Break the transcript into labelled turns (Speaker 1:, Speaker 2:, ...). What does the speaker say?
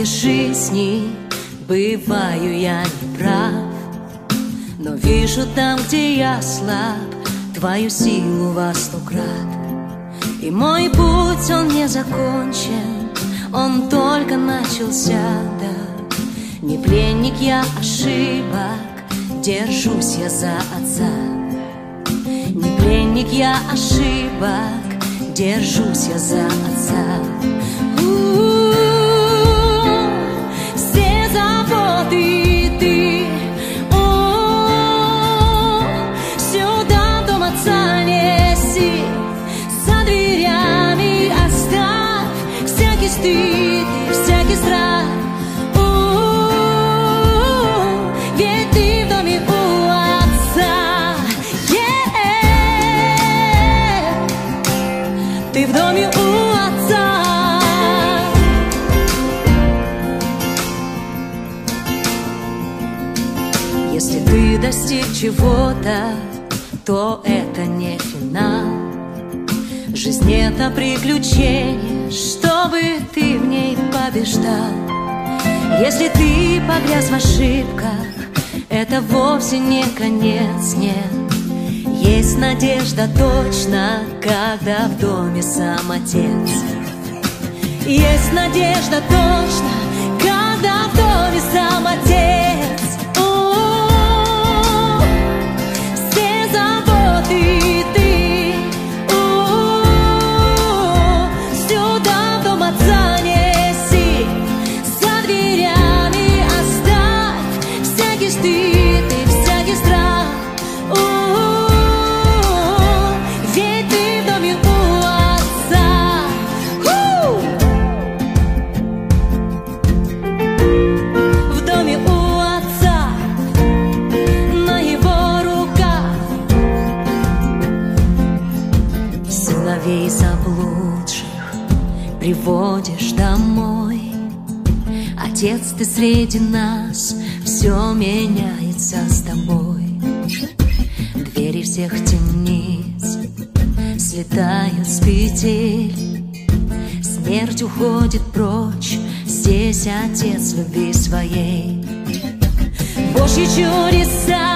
Speaker 1: дороге жизни бываю я неправ, но вижу там, где я слаб, твою силу во 100 крат. И мой путь, он не закончен, он только начался, да. Не пленник я ошибок, держусь я за отца. Не пленник я ошибок, держусь я за отца. Все заботы ты сюда в дом отца неси, за дверями оставь всякий стыд и всякий страх. Ведь ты в доме у отца, ты в доме у отца. Если ты достиг чего-то, то это не финал. Жизнь — это приключение, чтобы ты в ней побеждал. Если ты погряз в ошибках, это вовсе не конец, нет. Есть надежда точно, когда в доме сам отец. Есть надежда точно, когда в доме сам отец. Все заботы ты сюда в дом отца неси, за дверями оставь всякий стыд и всякий страх. Ведь ты в доме у отца. В доме у отца, на его руках. Сыновей заблудших приводишь домой. Отец, ты среди нас, все меняется с тобой. Двери всех темниц слетают с петель, смерть уходит прочь, здесь отец любви своей. Божьи чудеса